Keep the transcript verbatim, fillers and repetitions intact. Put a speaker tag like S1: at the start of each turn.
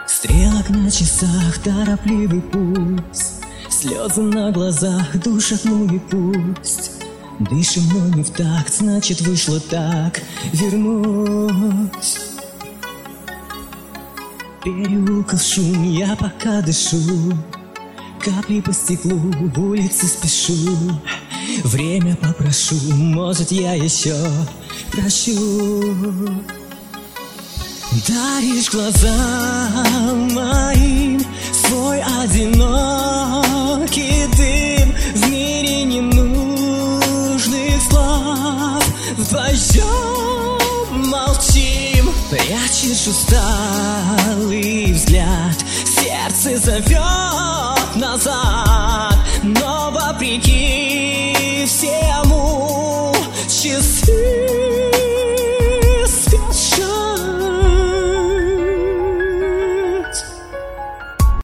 S1: Стрелок на часах, торопливый пульс, слезы на глазах, душат ноги пусть. Дышим, но не в такт, значит вышло так. Вернусь. Переулков шум, я пока дышу. Капли по стеклу, улицы спешу. Время попрошу, может я еще прощу. Даришь глазам моим свой одинокий дым. В мире ненужных слов вдвоем молчим. Прячешь усталый взгляд, сердце зовет назад. Но вопреки всему часы